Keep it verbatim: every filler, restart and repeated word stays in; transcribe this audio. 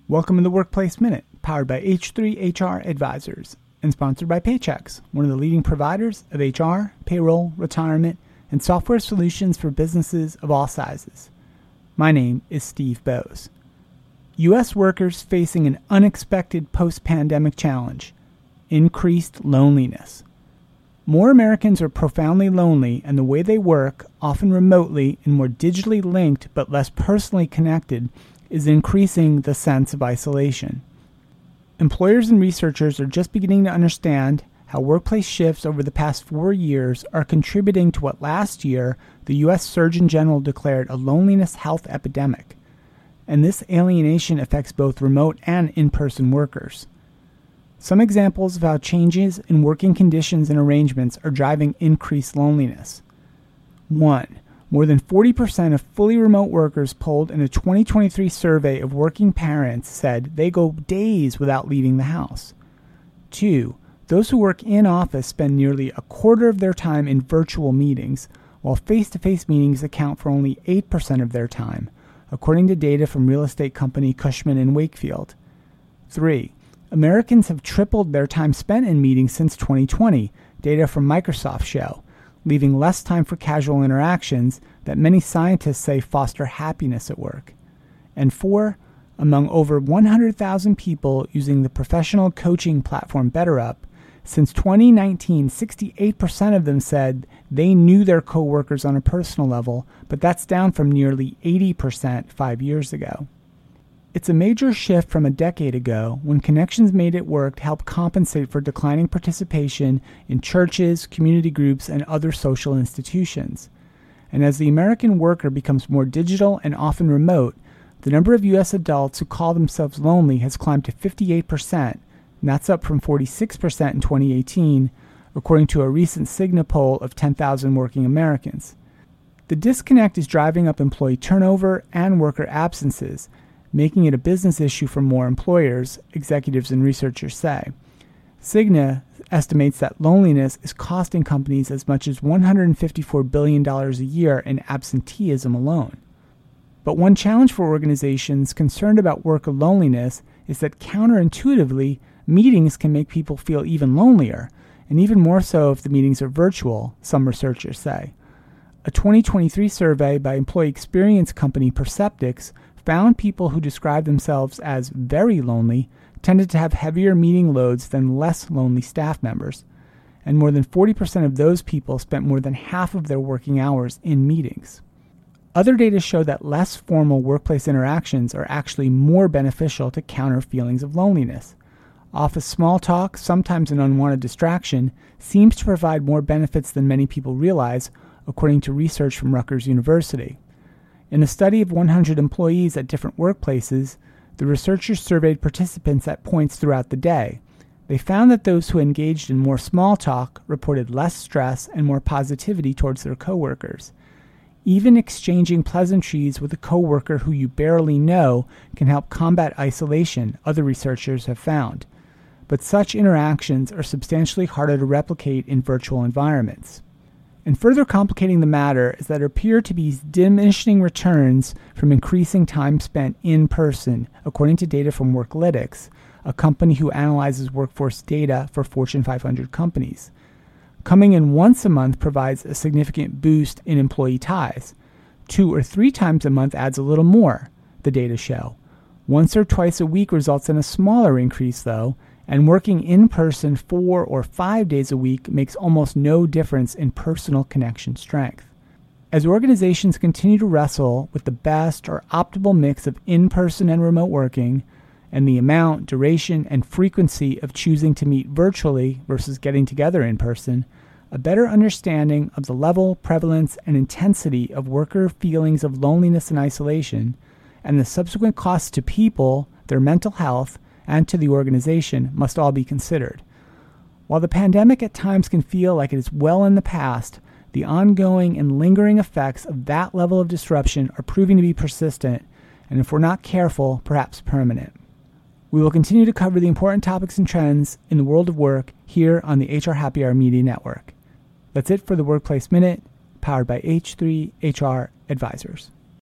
Welcome to the Workplace Minute, powered by H three H R Advisors and sponsored by Paychex, one of the leading providers of H R, payroll, retirement, and software solutions for businesses of all sizes. My name is Steve Bose. U S workers facing an unexpected post-pandemic challenge: increased loneliness. More Americans are profoundly lonely, and the way they work, often remotely and more digitally linked but less personally connected, is increasing the sense of isolation. Employers and researchers are just beginning to understand how workplace shifts over the past four years are contributing to what last year the U S Surgeon General declared a loneliness health epidemic. And this alienation affects both remote and in-person workers. Some examples of how changes in working conditions and arrangements are driving increased loneliness. One, more than forty percent of fully remote workers polled in a twenty twenty-three survey of working parents said they go days without leaving the house. Two, those who work in office spend nearly a quarter of their time in virtual meetings, while face-to-face meetings account for only eight percent of their time, according to data from real estate company Cushman and Wakefield. Three, Americans have tripled their time spent in meetings since twenty twenty, data from Microsoft show, leaving less time for casual interactions that many scientists say foster happiness at work. And four, among over one hundred thousand people using the professional coaching platform BetterUp, since twenty nineteen, sixty-eight percent of them said they knew their coworkers on a personal level, but that's down from nearly eighty percent five years ago. It's a major shift from a decade ago, when connections made at work helped compensate for declining participation in churches, community groups, and other social institutions. And as the American worker becomes more digital and often remote, the number of U S adults who call themselves lonely has climbed to fifty-eight percent, and that's up from forty-six percent in twenty eighteen, according to a recent Cigna poll of ten thousand working Americans. The disconnect is driving up employee turnover and worker absences, making it a business issue for more employers, executives and researchers say. Cigna estimates that loneliness is costing companies as much as one hundred fifty-four billion dollars a year in absenteeism alone. But one challenge for organizations concerned about worker loneliness is that counterintuitively, meetings can make people feel even lonelier, and even more so if the meetings are virtual, some researchers say. A twenty twenty-three survey by employee experience company Perceptix found people who described themselves as very lonely tended to have heavier meeting loads than less lonely staff members, and more than forty percent of those people spent more than half of their working hours in meetings. Other data show that less formal workplace interactions are actually more beneficial to counter feelings of loneliness. Office small talk, sometimes an unwanted distraction, seems to provide more benefits than many people realize, according to research from Rutgers University. In a study of one hundred employees at different workplaces, the researchers surveyed participants at points throughout the day. They found that those who engaged in more small talk reported less stress and more positivity towards their coworkers. Even exchanging pleasantries with a coworker who you barely know can help combat isolation, other researchers have found. But such interactions are substantially harder to replicate in virtual environments. And further complicating the matter is that there appear to be diminishing returns from increasing time spent in person, according to data from Workalytics, a company who analyzes workforce data for Fortune five hundred companies. Coming in once a month provides a significant boost in employee ties. Two or three times a month adds a little more, the data show. Once or twice a week results in a smaller increase, though, and working in person four or five days a week makes almost no difference in personal connection strength. As organizations continue to wrestle with the best or optimal mix of in-person and remote working, and the amount, duration, and frequency of choosing to meet virtually versus getting together in person, a better understanding of the level, prevalence, and intensity of worker feelings of loneliness and isolation, and the subsequent costs to people, their mental health, and to the organization must all be considered. While the pandemic at times can feel like it is well in the past, the ongoing and lingering effects of that level of disruption are proving to be persistent, and if we're not careful, perhaps permanent. We will continue to cover the important topics and trends in the world of work here on the H R Happy Hour Media Network. That's it for the Workplace Minute, powered by H three H R Advisors.